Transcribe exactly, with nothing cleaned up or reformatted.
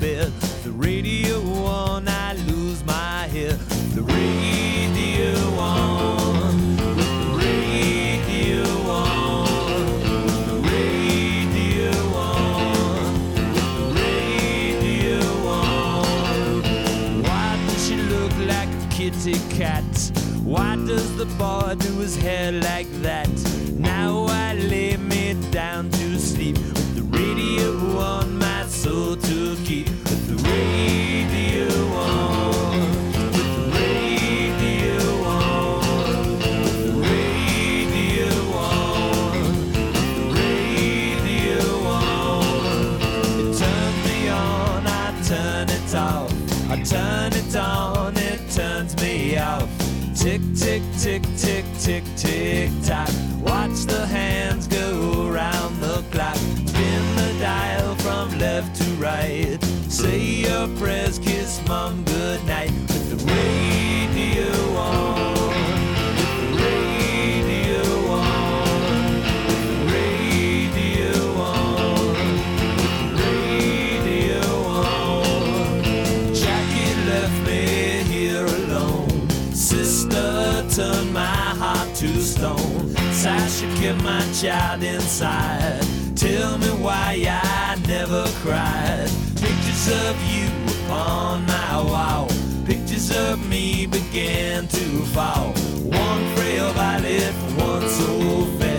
bed. The radio on, I lose my head. The radio on, with the radio on, with the radio on, with the radio on. Why does she look like a kitty cat? Why does the boy do his hair like that? Now I lay me down to sleep with the radio on, my soul to keep. With the radio on, with the radio on, with the radio on, with the radio on. It turns me on, I turn it off. I turn it on, it turns me off. Tick, tick, tick, tick, tick, tick, tock. Watch the hands go round the clock. Spin the dial from left to right. Say your prayers, kiss mom goodnight. With the radio on, with the radio on, with the radio on, with the radio on. Jackie left me here alone. Sister turned my heart to stone. Sasha kept my child inside. Tell me why I never cried. Pictures of you upon my wall. Pictures of me began to fall. One frail violet for one so fair.